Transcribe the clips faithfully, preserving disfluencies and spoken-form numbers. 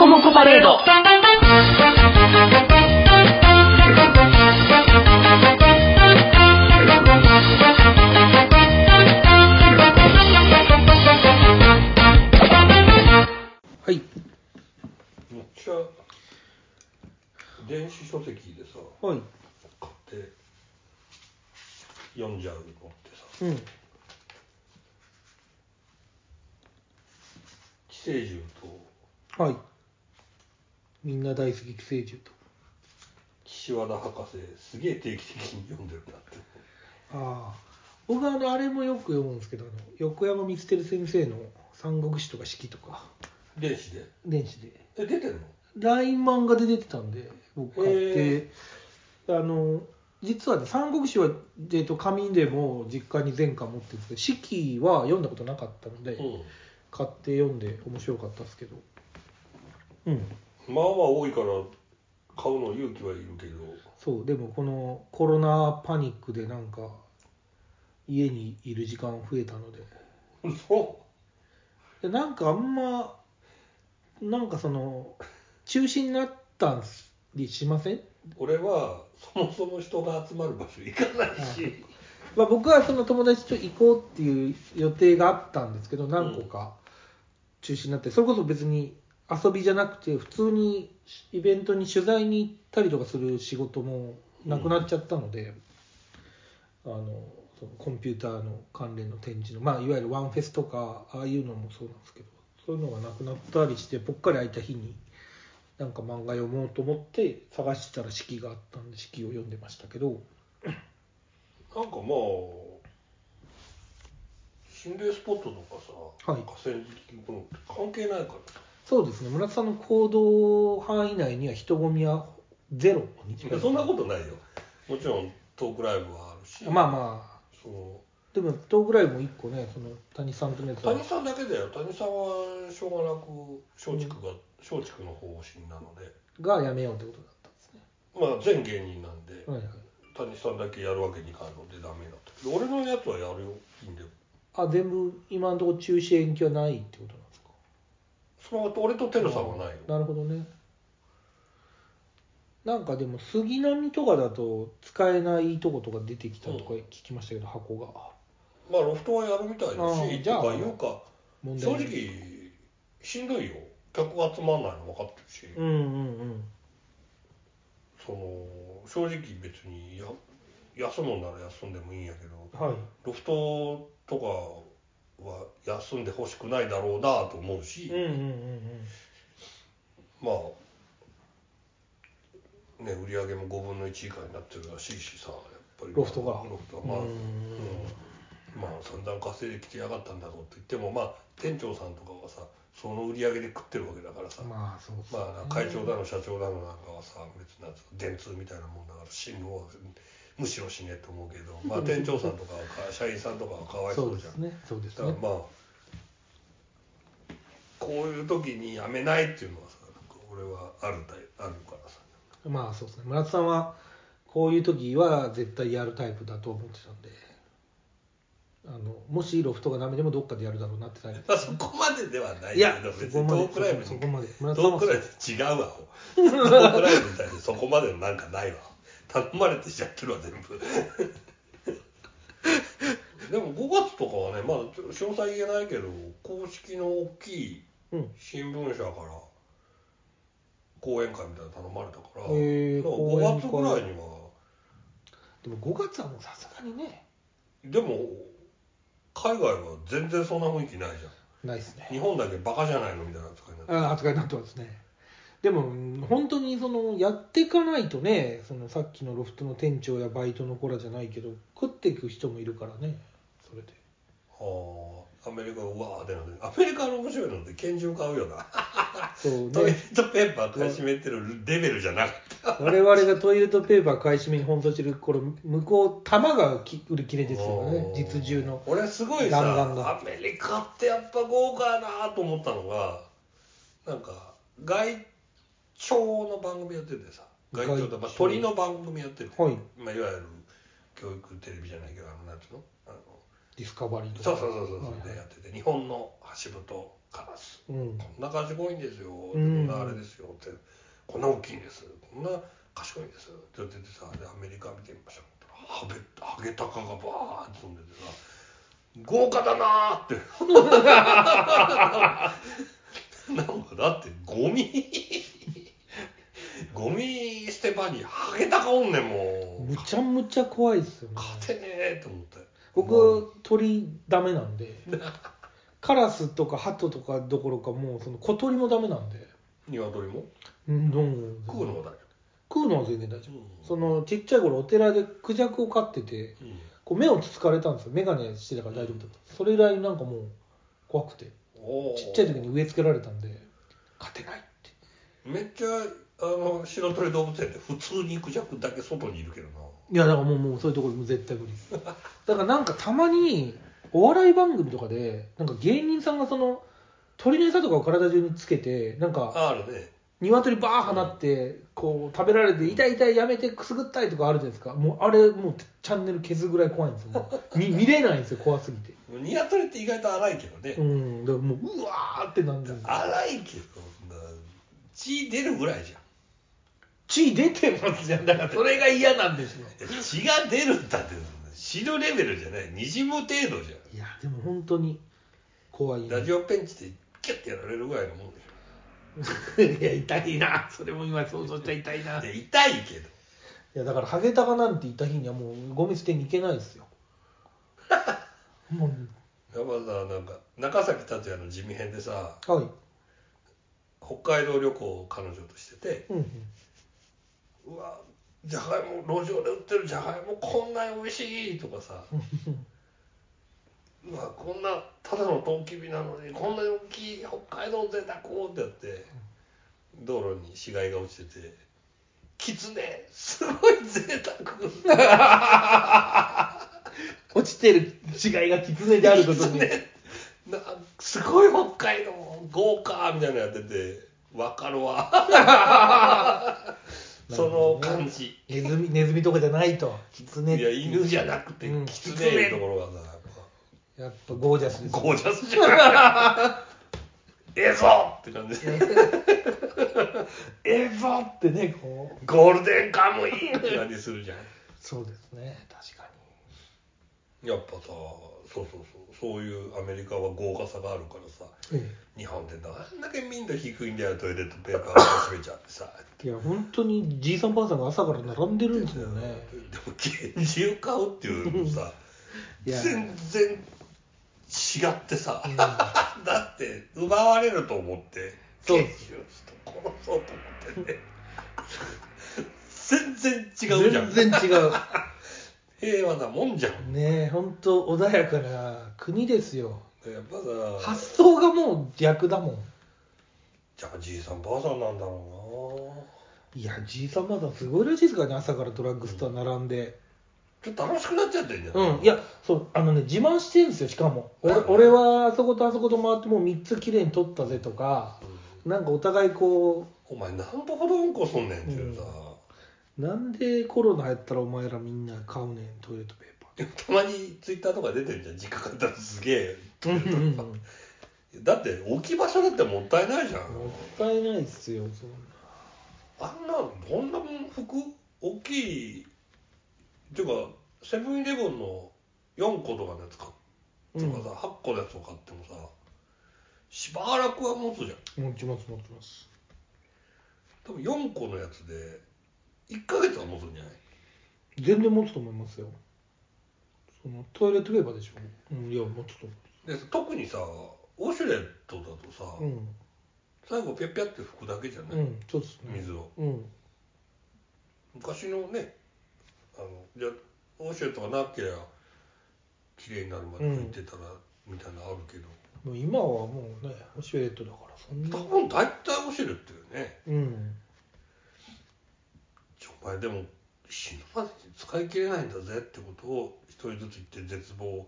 コモコパレード。 はい。 めっちゃ電子書籍でさ、 はい。 買って読んじゃうのってさ、 うん。 寄生獣とはい。みんな大好き寄生獣と。 岸和田博士すげえ定期的に読んでるなって。 ああ。僕はあのあれもよく読むんですけど、あの横山光輝先生の三国志とか四季とか。 電子で？ 電子で。 え、出てんの？ ライン漫画で出てたんで、僕買って、あの、実はね、三国志は、えーと、紙でも実家に全巻持ってるんですけど、四季は読んだことなかったので、 うん、 買って読んで面白かったですけど。うん。 まあまあ多いから買うの勇気はいるけど。 そう、でもこのコロナパニックでなんか、家にいる時間増えたので。 そうでなんかあんま、なんかその、中止になったりしません？ 俺はそもそも人が集まる場所行かないし、 まあ、僕はその友達と行こうっていう予定があったんですけど、何個か中止になって、それこそ別に遊びじゃなくて普通にイベントに取材に行ったりとかする仕事もなくなっちゃったので、うん、あのそのコンピューターの関連の展示の、まあ、いわゆるワンフェスとかああいうのもそうなんですけど、そういうのがなくなったりして、ぽっかり空いた日になんか漫画読もうと思って探してたら四季があったんで四季を読んでましたけど、 なんかまあ心霊スポットとかさ、 はい、 河川敷のって関係ないからさ。 そうですね、村田さんの行動範囲内には人混みはゼロに近い。 そんなことないよ。もちろんトークライブはあるし。 まあまあ、 そうでもトークライブもいっこね、その谷さんとのやつは。 谷さんだけだよ。谷さんはしょうがなく松竹が、松竹の方針なので。 がやめようってことだったんですね。 まあ全芸人なんで、 はいはい、 谷さんだけやるわけにいかんのでダメだったけど、俺のやつはやるよ、いいんだよ。 あ、全部今のところ中止延期はないってことなんですか？ その俺とテルさんはないよ。 なるほどね。なんかでも杉並とかだと使えないとことか出てきたとか聞きましたけど、うん、箱が。 まあロフトはやるみたいだし、 じゃあとかいうか正直しんどいよ。客が集まんないの分かってるし、 うんうんうん、 その正直別にや休むんなら休んでもいいんやけど、はい、ロフトとかは休んでほしくないだろうなと思うし、うんうんうんうん、まあね、売り上げもごぶんのいち以下になってるらしいしさ、やっぱりロフトがロフトはまあ、うんうん、まあ散々稼いできてやがったんだろうと言っても、まあ店長さんとかはさその売り上げで食ってるわけだからさ、まあそうですね、まあ会長だの社長だのなんかはさ別な電通みたいなもんだから進路をむしろしねえと思うけど、まあ店長さんとかは社員さんとかはかわいそうじゃん。そうですね、そうですね。だからまあこういう時にやめないっていうのはさ、俺はあるたいあるからさ。 まあそうですね、村田さんはこういう時は絶対やるタイプだと思ってたんで、あのもしロフトがダメでもどっかでやるだろうなってタイプ、ね、 まあ、そこまでではないけど、 いや別にトークライブにそこまでトークライブ違うわトークライブみたいにそこまでのなんかないわ頼まれてしちゃってるわ全部でもごがつとかはね、まあ詳細言えないけど公式の大きい新聞社から講演会みたいなの頼まれたから、えー、ごがつぐらいには。 でもごがつはもうさすがにね。 でも海外は全然そんな雰囲気ないじゃん。 ないですね。 日本だけバカじゃないのみたいな扱いになってる。 あ、扱いになってますね。でも本当にそのやっていかないとね、そのさっきのロフトの店長やバイトの子らじゃないけど食っていく人もいるからね、それで。 はあ、アメリカうわーってなって、アメリカの面白いのって拳銃買うよな。 そうね。 トイレットペーパー買い占めてるレベルじゃなかった。 我々がトイレットペーパー買い占めに奔走してる頃、向こう弾が売り切れですよね、実銃の。 俺すごいさ、アメリカってやっぱ豪華やなと思ったのが、なんか外鳥の番組やっててさ、外鳥って、まあ、鳥の番組やってて、はい、まあ、いわゆる教育テレビじゃないけど、あのなんていうの、あのディスカバリーとか、 そうそうそうそう、はいはい、でやってて、日本のハシブトカラス、 うん、 こんな賢いんですよ、こんなあれですよって、こんな大きいんです、こんな賢いんですって言っててさ、でアメリカ見てみましょう、ハゲハゲタカがバーって飛んでてさ、豪華だなーってなんかだってゴミゴミ捨て場にハゲタカおんねんもん。 むちゃむちゃ怖いっすよね。 勝てねえと思って。 僕鳥ダメなんでカラスとかハトとかどころかもうその小鳥もダメなんで。 鶏も？ うん、どうも食うのは大丈夫。 食うのは全然大丈夫、うん、そのちっちゃい頃お寺でクジャクを飼ってて、うん、こう目をつつかれたんですよ。眼鏡してたから大丈夫だった。それ以来なんかもう怖くて、ちっちゃい時に植え付けられたんで勝てないって。 めっちゃあの白鳥動物園で普通にクジャクだけ外にいるけどな。 いやだからもう、もうそういうところも絶対無理だからなんかたまにお笑い番組とかでなんか芸人さんがその鳥の餌とかを体中につけてなんかあるね、 鶏バー放ってこう食べられて痛い痛いやめてくすぐったいとかあるじゃないですか。もうあれもうチャンネル消すぐらい怖いんですよ。見, 見れないんですよ、怖すぎて。 鶏って意外と荒いけどね。 うん、だからもううわーってなんで荒いけど血出るぐらいじゃん。 血出てますじゃん。だからそれが嫌なんですよ。 血が出るんだって死ぬレベルじゃない、にじむ程度じゃん。いやでも本当に怖い。 ラジオペンチでキュッてやられるぐらいのもんでしょ。いや痛いな、それも今想像しちゃ痛いな。 いや痛いけど、いやだからハゲタカなんて言った日にはもうゴミ捨てに行けないですよもうやっぱさ、なんか中崎達也の地味編でさ、 はい、 北海道旅行を彼女としてて、 うんうん、うわじゃがいも路上で売ってるじゃがいもこんなに美味しいとかさうわこんなただのトウキビなのにこんなに大きい北海道贅沢ってやって道路に死骸が落ちてて、キツネすごい贅沢落ちてる死骸がキツネであることに、ね、 なすごい北海道豪華みたいなのやってて分かるわその感じ、 ネズミ、ネズミとかじゃないと、キツネ、 いや犬じゃなくて、うん、キツネいうところがさやっぱゴージャスです、ね、 ゴージャスじゃんええぞって感じええぞってね、こうゴールデンカムインって感じするじゃんそうですね、確かに。やっぱさ、そうそうそうそういうアメリカは豪華さがあるからさ、ええ、日本でなんだけ民度低いんだよ、トイレットペーパーを閉めちゃってさいや本当にじいさんばあさんが朝から並んでるんですよね。 でも厳重買うっていうのさ全然違ってさ、うん、だって奪われると思って研修と殺そうと思ってね全然違うじゃん。 全然違う平和なもんじゃんねえ。本当穏やかな国ですよ。 やっぱさ発想がもう逆だもん。 じゃあじいさんばあさんなんだろうな。いやじいさんばあさんすごいらしいですからね、朝からドラッグストア並んで、 うん、ちょっと楽しくなっちゃってんじゃん。 うん、いやそうあのね自慢してるんですよ。しかも俺、俺はあそことあそこと回ってもうみっつきれいに取ったぜとか、うん、なんかお互いこうお前何歩ほどうんこすんねんっていうさ、 うん、なんでコロナ入ったらお前らみんな買うねんトイレットペーパー。 たまにツイッターとか出てるじゃん、実家買ったらすげえトイレットペーパーだって置き場所だってもったいないじゃん。 もったいないっすよそんな。あんなどんな服大きいっていうかセブンイレブンのよんことかのやつ買とかさ、うん、はっこのやつを買ってもさしばらくは持つじゃん。 持ちます持ちます。 多分よんこのやつでいっかげつは持つんじゃない？ 全然持つと思いますよ。そのトイレットペーパーでしょ、うん、いや持つと思う。 で特にさウォシュレットだとさ、うん、最後ピャッピャって拭くだけじゃない、うん、そうですね、水を、うん、昔のねあのじゃウォシュレットがなければきれいになるまで拭いてたら、うん、みたいなのあるけど、 もう今はもうねウォシュレットだからそんな多分大体ウォシュレットよね。 うん。 お前でも死ぬまでに使い切れないんだぜってことを一人ずつ言って絶望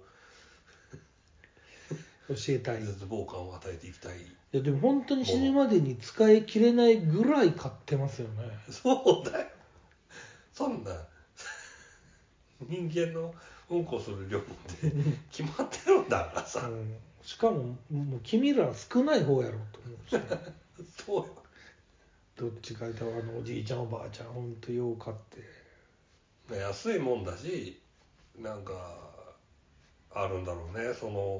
教えたい、 絶望感を与えていきたい。いやでも本当に死ぬまでに使い切れないぐらい買ってますよね。 そうだよ、そんな人間のうんこする量って決まってるんだからさ、うん、 しかももう君ら少ない方やろと思うし、ね、 そうよ。 どっちかいたらあのおじいちゃんおばあちゃんほんとよう買って安いもんだし、なんかあるんだろうね、その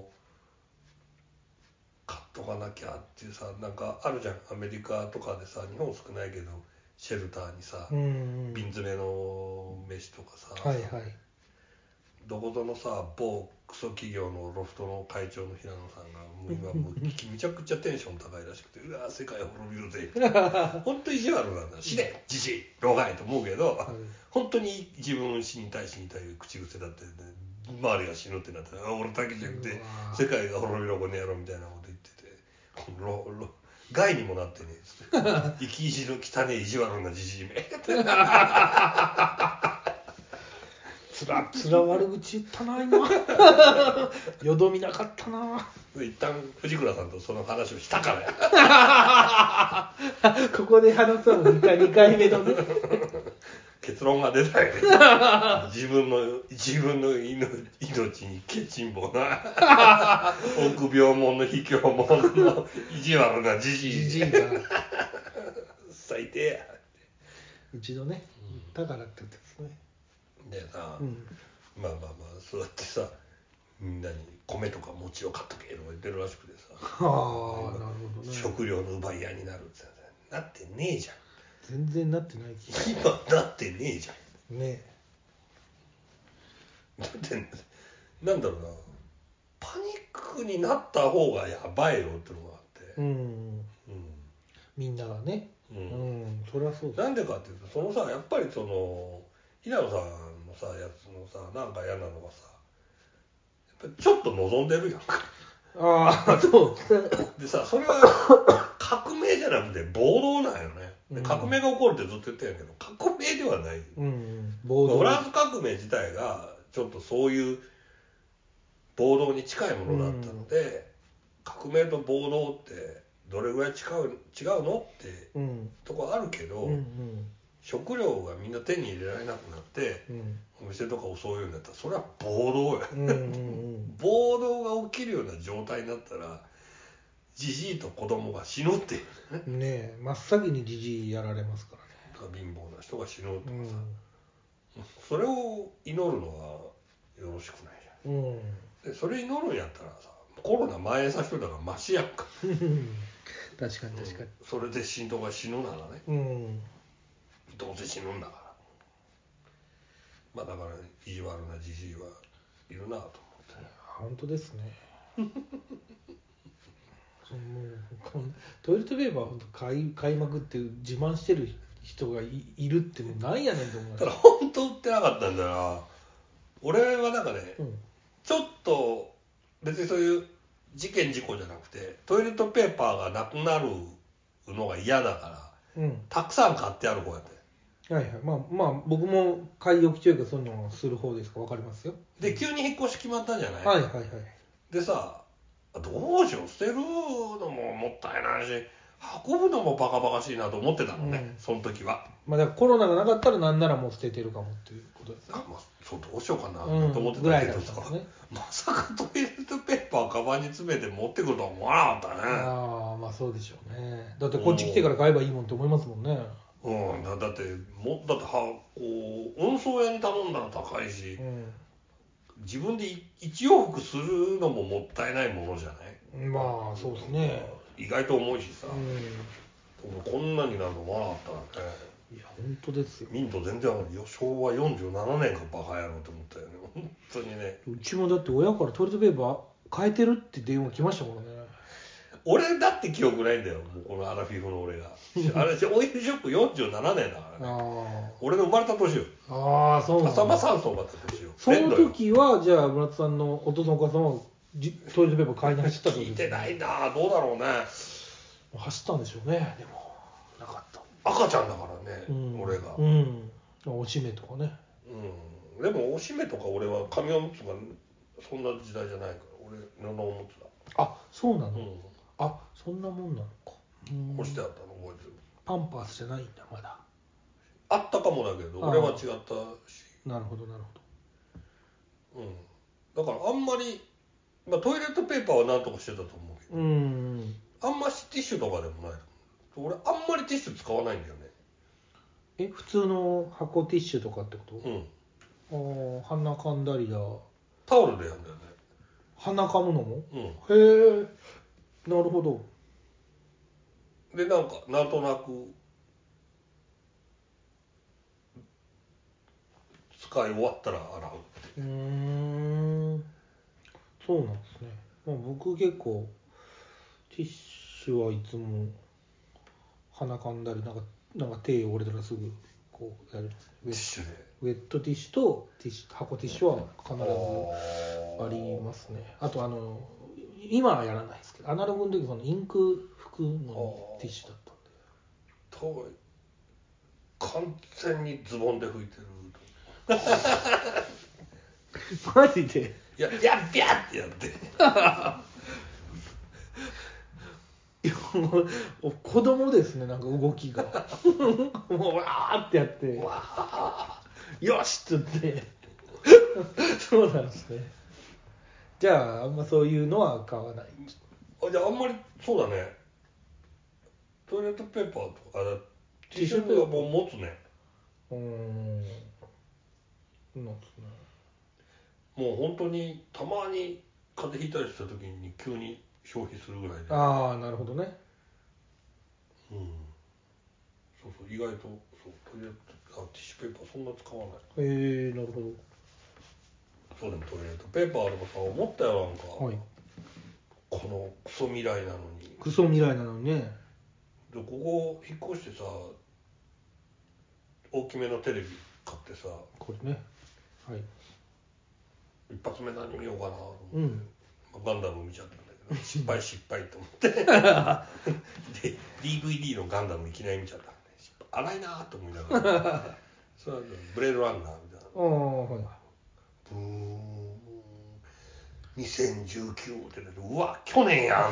買っとかなきゃっていうさ、なんかあるじゃん、アメリカとかでさ、日本少ないけどシェルターにさ、うんうん、瓶詰めの飯とかさ、はいはい、どこぞのさ某クソ企業のロフトの会長の平野さんがもう今もうめちゃくちゃテンション高いらしくてうわ世界滅びるぜ本当意地悪なんだ、死ねじじい老害と思うけど、本当に自分死にたい死にたい口癖だって、ね、周りが死ぬってなったら俺だけじゃなくて世界が滅びろこの野郎みたいなこと言ってて、このロロ害にもなってね生き意地の汚い意地悪なじじいめつらつら悪口言ったな今よどみなかったな。 一旦藤倉さんとその話をしたからやここで話すのにかいにかいめのね結論が出たよね自分の自分の命にケチンボな臆病者の卑怯者の意地悪なじじいが最低や一度ね言ったからって言ってですねでさ、うん、まあまあまあそうやってさみんなに米とか餅を買っとけとか言ってるらしくてさ、 はあなるほどね、 食料の奪い合いになるってさなってねえじゃん。 全然なってない気が今なってねえじゃんねえだってなんだろうなパニックになった方がやばいよってのがあって、うんうん、 みんながね、うん、うん、そりゃそうです。 なんでかっていうとそのさやっぱりその平野さんのさやつのさなんか嫌なのがさやっぱちょっと望んでるやんか。 ああそうでさそれは革命じゃなくて暴動なんよね。で革命が起こるってずっと言ってるんやけど革命ではない、うんうん、暴動フランス革命自体がちょっとそういう暴動に近いものだったので、うん、革命と暴動ってどれぐらい違う、違うのって、うん、とこあるけど、うんうん、食料がみんな手に入れられなくなって、うん、お店とか襲うようになったらそれは暴動や、うんうんうん、暴動が起きるような状態になったらじじいと子供が死ぬっていうね。 ねえ真っ先にじじいやられますからね。貧乏な人が死ぬとかさ、うん、それを祈るのはよろしくないじゃん、うん、でそれ祈るんやったらさコロナ蔓延させといたらマシやんか確かに確かに、うん、 それで信徒が死ぬならね、うん、どうせ死ぬんだからまあだから意地悪なじじいはいるなと思って。 本当ですねそのもうトイレットペーパーは本当買い買いまくって自慢してる人が い, いるってもうなんやねんと思います。ただ本当売ってなかったんだよな。俺はなんかね、うん、ちょっと別にそういう事件事故じゃなくてトイレットペーパーがなくなるのが嫌だから、うん、たくさん買ってある方やって。 はいはい、まあまあ僕も買い置きというかそういうのをする方ですか分かりますよ。 で急に引っ越し決まったんじゃない。 はいはいはい。 でさどうしよう捨てるのももったいないし運ぶのもバカバカしいなと思ってたのね、うん、その時は。 まあだからコロナがなかったらなんならもう捨ててるかもっていうことですね。 まあ、そうどうしようかなと思ってたけどさ、うんね、まさかトイレットペーパーカバンに詰めて持ってくるとは思わなかったね。 ああまあそうでしょうね。だってこっち来てから買えばいいもんって思いますもんね。 うん、だ, だってもだってはこう運送屋に頼んだら高いし、うん、自分で一往復するのももったいないものじゃない。 まあそうですね。 意外と重いしさ、うん、こんなになるの思わなかったからね。 いや本当ですよ。 ミント全然昭和よんじゅうななねんかバカ野郎と思ったよね本当にね。 うちもだって親からトイレットペーパー変えてるって電話来ましたもんね。 俺だって記憶ないんだよもうこのアラフィフの俺があれオイルショックよんじゅうななねんだからね。あ俺の生まれた年よ。 ああそうなんだ。 浅間山荘があった年よ。 その時はじゃあ村田さんのお父さんお母さんはトイレットペーパー買いに走ったってことですね。聞いてないなどうだろうね。 走ったんでしょうね。でもなかった。 赤ちゃんだからね、うん、俺が、 うん、おしめとかね、 うん、でもおしめとか俺は紙おむつがそんな時代じゃないから俺布おむつだ。 あそうなの、うん、あそんなもんなのか。 干してあったの覚えてる。 パンパースじゃないんだまだ。 あったかもだけど俺は違ったし。 なるほどなるほど、うん、だからあんまりまあ、トイレットペーパーは何とかしてたと思うけど、 うん、 あんましティッシュとかでもない。俺あんまりティッシュ使わないんだよね。 え、普通の箱ティッシュとかってこと？ うん。 ああ、鼻かんだりだ。 タオルでやるんだよね。 鼻かむのも？ うん。 へえ、なるほど。 で、なんかなんとなく使い終わったら洗う。 うーん、そうなんですね。まあ、僕結構ティッシュはいつも鼻かんだりなんかなんか手汚れたらすぐこうやる。 ティッシュで。 ウェットティッシュとティッシュ箱ティッシュは必ずありますね。あとあの今はやらないですけど、アナログの時そのインク拭くのにティッシュだったんで。 と完全にズボンで拭いてる。 マジで？ いや、ビャッビャッってやって。 いやもう子供ですね、なんか動きが。もうわーってやって、わーよしって言って。そうなんですね。じゃああんまそういうのは買わない。 あ、じゃああんまりそうだね。トイレットペーパーとかティッシュはもう持つね。 うーん。なんですね。 もう本当にたまに風邪ひいたりした時に急に消費するぐらいで。 ああ、なるほどね。 うん。そうそう、意外とそうトイレットあティッシュペーパーそんな使わない。 へえ、なるほど。 そうでもトイレットペーパーでもさ思ったよ、なんか、はい、このクソ未来なのに。 クソ未来なのにね。 でここ引っ越してさ大きめのテレビ買ってさ、 これね、はい、 一発目何見ようかなと思って、 うんまあ、ガンダム見ちゃったんだけど失敗失敗と思ってで ディーブイディー のガンダムいきなり見ちゃったんで荒いなと思いながらそれはブレードランナーみたいな、はい、ブーンにせんじゅうきゅうってうわ去年やん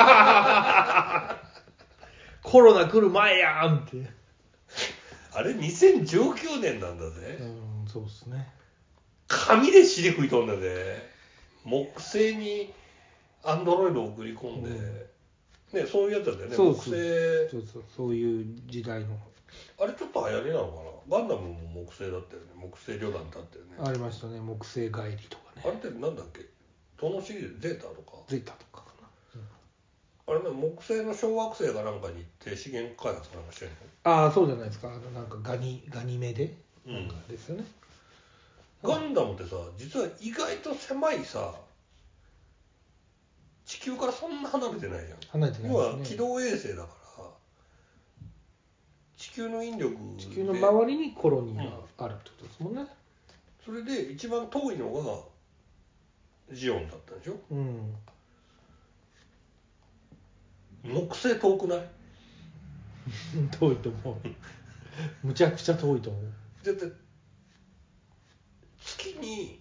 コロナ来る前やんってあれにせんじゅうきゅうねんなんだぜ。 うん、そうっすね。 紙で尻拭いとんだぜ。木製にアンドロイドを送り込んで、うん、ね、そういうやつだよね。 そう木製そうそうそういう時代のあれちょっと流行りなのかな。ガンダムも木製だったよね。木製旅団だったよね。 ありましたね。木製帰りとかね。 あれってなんだっけ、どのシリーズゼータとかゼータとかかな、 うん、あれね、木製の小惑星がなんかに行って資源開発なんかしてるの。ああ、そうじゃないですか。あのなんかガニガニ目でなんかですよね、 うん、ガンダムってさ実は意外と狭いさ地球からそんな離れてないじゃん。 離れてないですね。 要は軌道衛星だから地球の引力で地球の周りにコロニーがあるってことですもんね、 うん、それで一番遠いのがジオンだったでしょ。うん、木星遠くない？ 遠いと思うむちゃくちゃ遠いと思う。 だって月に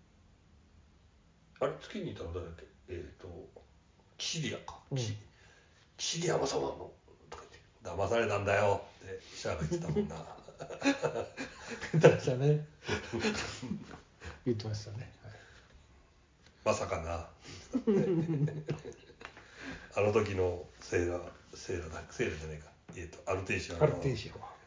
あれ月にいたの誰だっけ、えっ、ー、とキシリアか、うん、キシリア様のとか言って騙されたんだよってシャアが言ってたもんな言ってましたね言ってましたね、はい、 まさかなあの時のセーラセーラだセーラじゃないか、えー、とアルテイシアアルテイシアは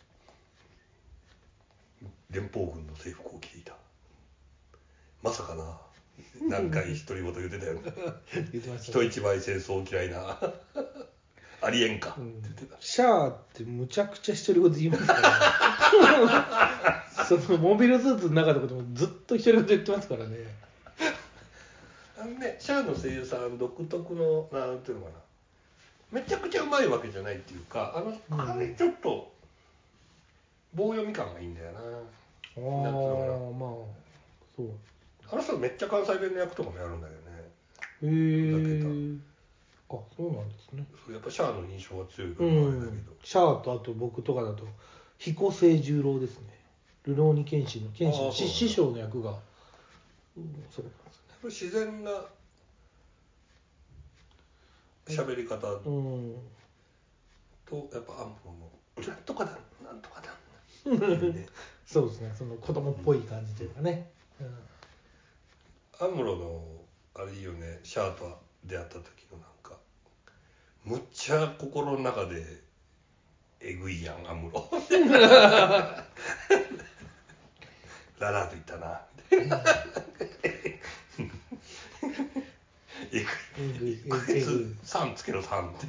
連邦軍の制服を着ていた。まさかな何回独り言言ってたよね言ってましたね、人一倍戦争嫌いなありえんか、うん、って言ってた。 シャアってむちゃくちゃ独り言言いますからねそのモビルスーツの中とかでもずっと独り言言ってますからね。 あのね、シャアの声優さん独特のなんていうのかな、めちゃくちゃうまいわけじゃないっていうか、あの、うん、あれちょっと棒読み感がいいんだよな。ああ、まあそう。あの人めっちゃ関西弁の役とかもやるんだよね。へえ。あ、そうなんですね。 やっぱシャアの印象が強いからあれだけど、うん、 シャアとあと僕とかだと彦星十郎ですね。ルローニケンシンのケンシンの師匠の役が、うん、そうなんですね。 やっぱ自然な喋り方、うん、とやっぱアンプのなんとかだなんとかだそうですね、その子供っぽい感じというかね、うんうん、アムロのあれいいよね、シャアと出会った時のなんかむっちゃ心の中でえぐいやんアムロララと言ったなみたいなえぐいこいつさんつけろさんって、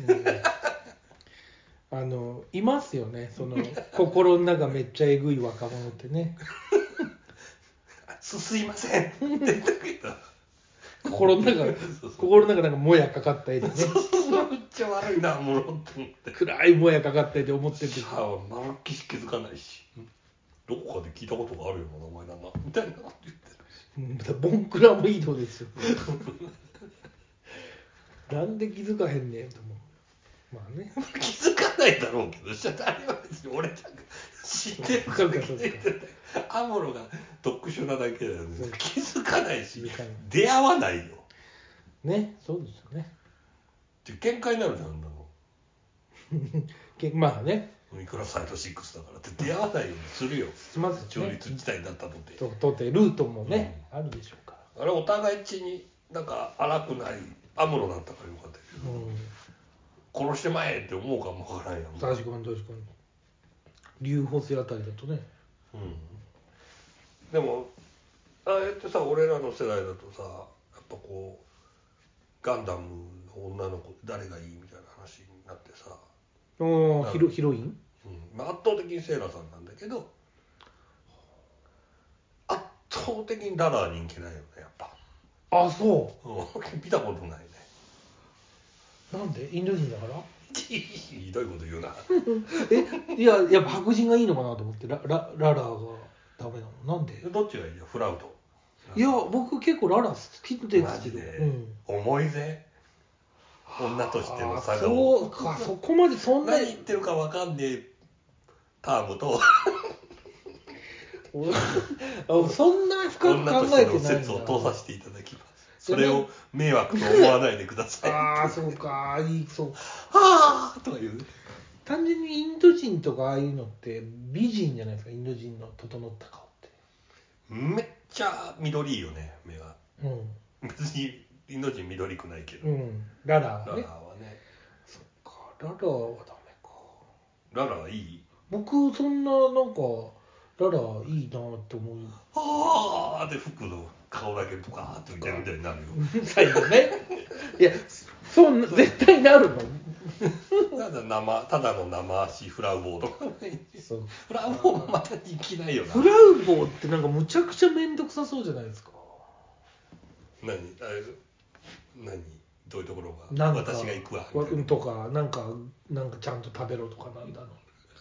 うん、あのいますよね、その心の中めっちゃえぐい若者ってねすすいませんって言ったけど心の中心の中なんかもやかかった絵でねめっちゃ悪いなアムロって思って暗いもやかかった絵で思ってるシャアはまるっきし気づかないし、どこかで聞いたことがあるような名前だなみたいなこと言ってる。ボンクラもいいのですよなんで気づかへんねんと思う。まあね気づかないだろうけど、あれは別に俺なんか知ってるから聞いてる。アムロが特殊なだけだよね。気づかないし出会わないよね。そうですよね。 って喧嘩になるじゃん、あんなのまあね、 いくらサイドシックスだからって出会わないようにするよ。 まず、ね、 中立地帯だったとてととてルートもね、うん、あるでしょうから。 あれお互い血になんか荒くないアムロだったからよかったけど、うん、殺してまえって思うかもわからんやん。 確かに確かに。竜補正あたりだとね、 うん、でもああやってさ、俺らの世代だとさ、やっぱこうガンダムの女の子誰がいいみたいな話になってさ、 おヒロヒロイン、 うんまあ、圧倒的にセイラさんなんだけど、圧倒的にララは人気ないよね、やっぱ。 あ、そう、 うん、見たことないね。 なんで？インド人だからひどいこと言うなえ、いや、やっぱ白人がいいのかなと思って、ララララがダメなの？なんで？ どっちがいいよ、フラウト。 いや、僕結構ララ好きですけど。マジで、うん、重いぜ、女としての差が。 そうか、そこまでそんな何言ってるか分かんねえタームとそんな深く考えてないんだ。女としての説を通させていただきます。それを迷惑と思わないでください。 ああ、そうか、いい、そう。 はあとか言う。 単純にインド人とかああいうのって美人じゃないですか、インド人の整った顔って。 めっちゃ緑いいよね、目が。 うん。 別にインド人緑くないけど。 うん。ララはね。 ララはね。 そっか、ララはダメか。 ララはいい？ 僕そんななんかララいいなって思う。 はあで服の顔だけとかって見てるみたいになるよ。 最後ね。いや、そんな絶対なるの。 ただ生ただの生足フラウボーとかそうフラウボーもまた人気ないよな。 フラウボーってなんかむちゃくちゃ面倒くさそうじゃないですか。 何あれ何どういうところがなんか私が行くわみたいなとかなんかなんかちゃんと食べろとかなんだの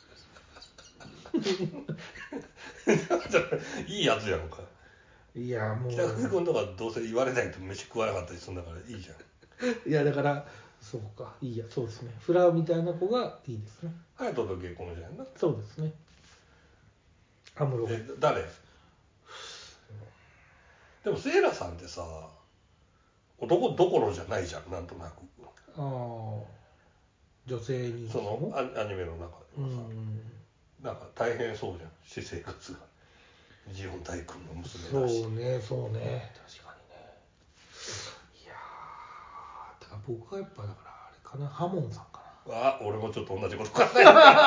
いいやつやんか。 いやもう北口君とかどうせ言われないと飯食わなかったりするんだからいいじゃん。 いやだからそうか、いいや、そうですね、フラウみたいな子がいいですね。 隼人と結婚じゃんな。 そうですね。アムロえ誰？でもセイラさんってさ男どころじゃないじゃん、なんとなく。 ああ、女性にそのアニメの中ではさ、うん、なんか大変そうじゃん、私生活が。ジオン大君の娘だし。 そうね、そうね、確かにね。いやー、だから僕はやっぱだからあれかな、ハモンさんかな。あ、俺もちょっと同じこと考え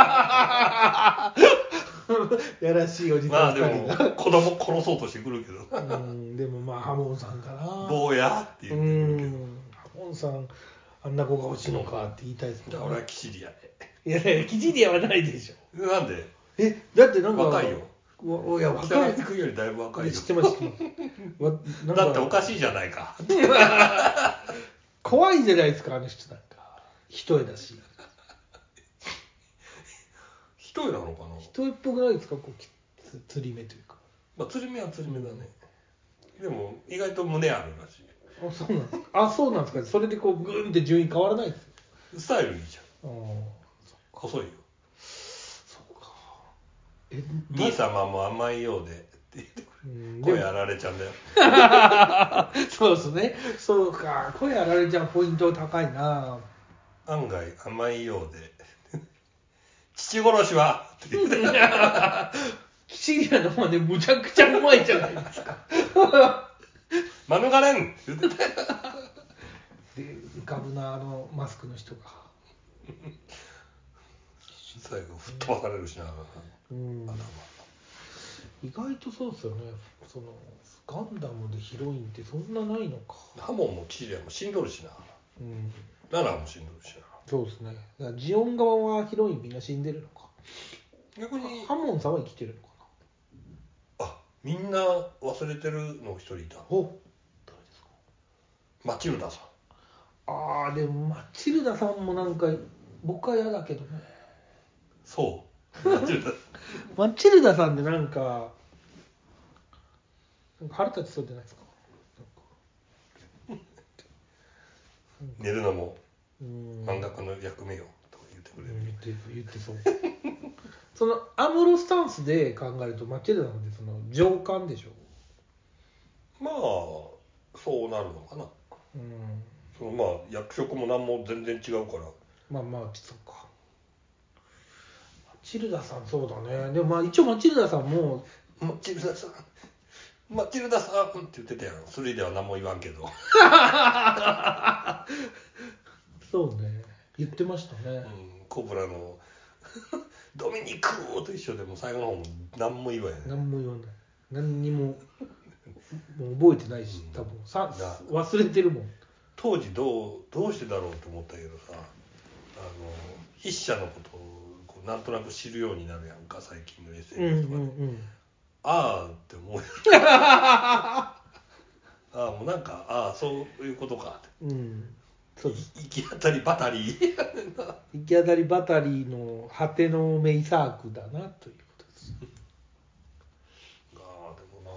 た。やらしいおじさん。 まあでも子供殺そうとしてくるけどな。 うん、でもまあハモンさんかな。 坊やって言ってくるけど。 ハモンさんあんな子が欲しいのかって言いたいですけど、ね。 俺はキシリアで。 いやいや、キシリアはないでしょ。なんで？ え、だってなんか若いよ。 いや若い。 北口君よりだいぶ若いよ。 知ってます知ってます。 だっておかしいじゃないか。 怖いじゃないですか、あの人なんか。一重だし。 一重なのかな。 一重っぽくないですか、こう釣り目というか。 まあ釣り目は釣り目だね。でも意外と胸あるらしい。 あ、そうなんですか。あ、そうなんですか。それでこうグーンって順位変わらないですよ。 スタイルいいじゃん。 ああ、 細いよ。 そうか。え、 兄様も甘いようでって言ってくる。声あられちゃうんだよ。そうですね。そうか。声あられちゃうポイント高いな。 案外甘いようで。父殺しはって言って。キシリアの真似むちゃくちゃうまいじゃないですか。 免れん言ってたよで浮かぶなあのマスクの人が最後吹っ飛ばされるしな、うん、 意外とそうですよね。そのガンダムでヒロインってそんなないのか。 ハモンもキリアも死んどるしな、うん、ララも死んどるしな。 そうですね。だからジオン側はヒロインみんな死んでるのか。逆にハモンさんは生きてるのかな。あ、みんな忘れてるの一人いた。 お、誰ですか。 マチルダさん。 ああ、でもマチルダさんもなんか僕は嫌だけどね。 そうマチルダマチルダさんでなんかなんか腹立ちそうじゃないですか。 寝るのも漫画家の役目よとか言ってくれる、うん、言って言ってそうそのアムロスタンスで考えるとマチルダなんでその上官でしょ。 まあそうなるのかな、うん、そのまあ役職も何も全然違うから。 まあまあそっか。マチルダさんそうだね。でもまあ一応マチルダさんもマチルダさんマチルダさんって言ってたやん。スリーでは何も言わんけどそうね、言ってましたね、 うん、コブラのドミニクと一緒でも最後の方も何も言わへん。 何も言わない。何にももう覚えてないし、多分さ忘れてるもん。 当時どうどうしてだろうと思ったけどさ、あの筆者のことをこうなんとなく知るようになるやんか最近の エスエヌエス とかで、うんうんうん、ああって思うよああもうなんかああそういうことかって、うん、そう行き当たりばたり行き当たりばたりの果てのメイサークだなということですああでもな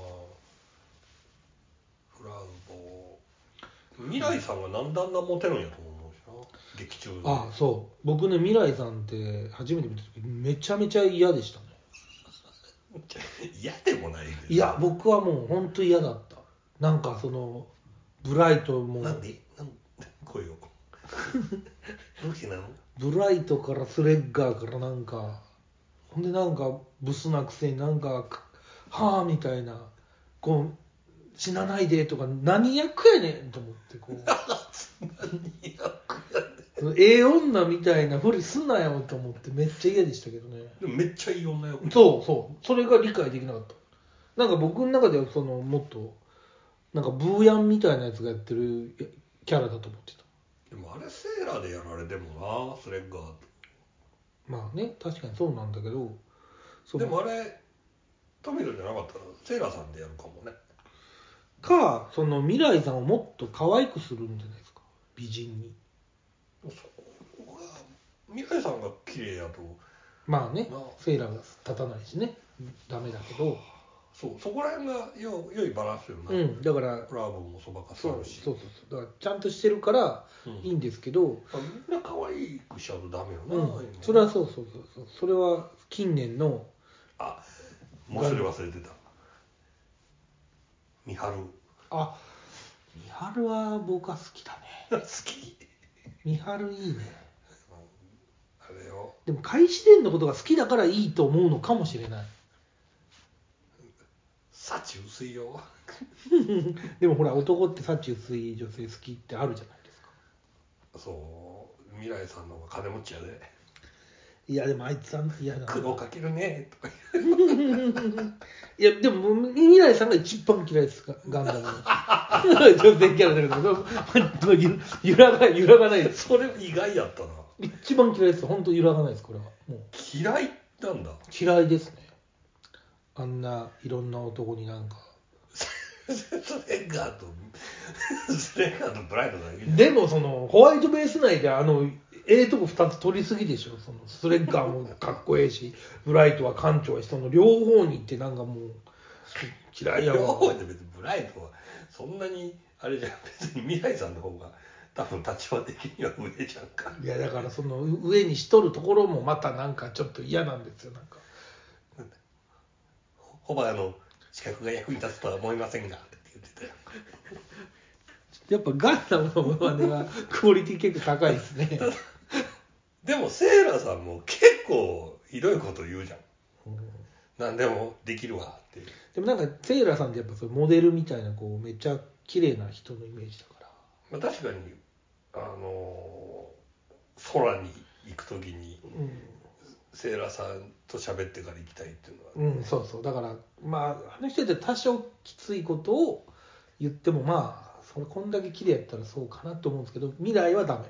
フラウボ未来さんが何であんなモテるんやと思うしな劇中で。 ああそう僕ね未来さんって初めて見た時めちゃめちゃ嫌でしたね嫌でもないです。 いや僕はもう本当嫌だった。なんかそのブライトもなんでなん声をどうしてなの。 ブライトからスレッガーからなんかほんでなんかブスなくせになんかはあみたいなこう死なないでとか何役やねんと思ってこう何役やねんええ女みたいなふりすなよと思ってめっちゃ嫌でしたけどね。 でもめっちゃいい女よ。 そうそうそれが理解できなかった。なんか僕の中ではそのもっとなんかブーヤンみたいなやつがやってるキャラだと思ってた。 でもあれセーラーでやられてもなスレッガーと。 まあね確かにそうなんだけどでもあれ富野じゃなかったらセーラーさんでやるかもね。 かその未来さんをもっと可愛くするんじゃないですか美人に。 そう未来さんが綺麗やとまあねセーラーが立たないしねダメだけどそうそこら辺がよ良いバランスよな、 うん、だからブラボーもそばかすあるしそうそうそうだからちゃんとしてるからいいんですけど、うん、 みんな可愛くしちゃうとダメよな、 うん、それはそうそうそうそうそれは近年のあもうそれ忘れてた美晴。 あ美晴は僕は好きだね好き美晴いいね、 あれよでも開始伝のことが好きだからいいと思うのかもしれない。 幸薄いよでもほら男って幸薄い女性好きってあるじゃないですか。 そう未来さんの方が金持ちやで。 いやでもあいつは嫌だな苦労かけるねとかいやでも未来さんが一番嫌いですかガンダムの女性キャラだけど揺らが揺らがないです。 それ意外やったな。 一番嫌いです本当揺らがないですこれはもう嫌いなんだ。 嫌いですね。あんないろんな男になんかスレッガーとスレッガーとブライトだけでもそのホワイトベース内であのええとこふたつ取りすぎでしょ。そのスレッガーもかっこええしブライトは艦長やしその両方に行ってなんかもう嫌いやわ。 両方で別にブライトはそんなにあれじゃん別に未来さんの方が多分立場的には上じゃんか。 いやだからその上にしとるところもまたなんかちょっと嫌なんですよ。なんかホバーの資格が役に立つとは思いませんがって言ってたよ。 やっぱガンダムのモノマネはクオリティ結構高いですねでもセーラーさんも結構ひどいこと言うじゃん、うん、何でもできるわって。 でもなんかセーラーさんってやっぱそのモデルみたいなこうめっちゃ綺麗な人のイメージだから、 まあ、確かにあの空に行く時に、うん、セーラさんと喋ってから行きたいっていうのは、 ね、うん、そうそうだからまああの人って多少きついことを言ってもまあそれこんだけ綺麗やったらそうかなと思うんですけど、未来はダメ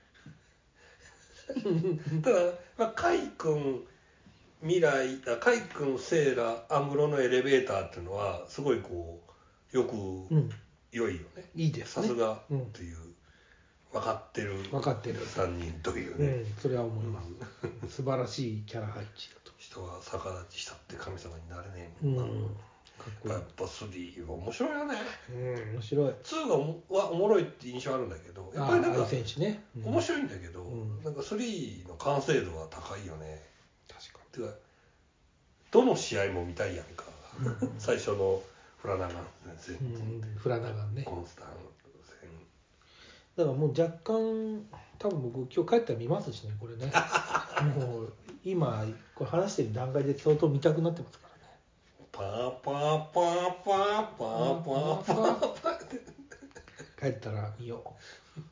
ただ、まあ、カイ君未来あカイ君セーラ安室のエレベーターっていうのはすごいこうよく、うん、良いよね。 いいですね。 さすがっていう、うん、分かってる分かってるさんにんというね、 うん、それは思います、うん、素晴らしいキャラ配置だと。 人は逆立ちしたって神様になれねえもんな、うん、かっこいい。やっぱスリーは面白いよね。 うん面白い。 ツーがはおもろいって印象あるんだけど、やっぱりなんか選手ね、 うん、面白いんだけど、うん、なんかスリーの完成度は高いよね。 確かに。 てかどの試合も見たいやんか、うん、最初のフラナガン戦、 うん、フラナガンね、 コンスタン戦だからもう若干多分僕今日帰ったら見ますしねこれねもう今これ話してる段階で相当見たくなってますからね。 パーパーパーパーパーパーパーパーって帰ったら見よう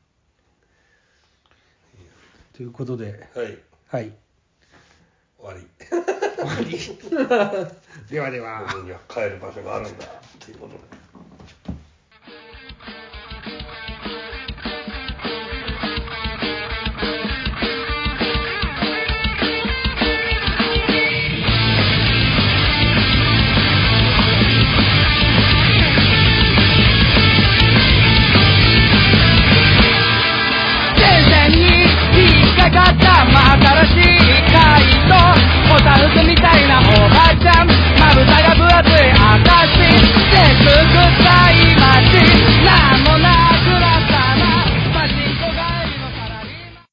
ということで、 はいはい終わり終わりではでは僕には帰る場所があるんだっていうことで。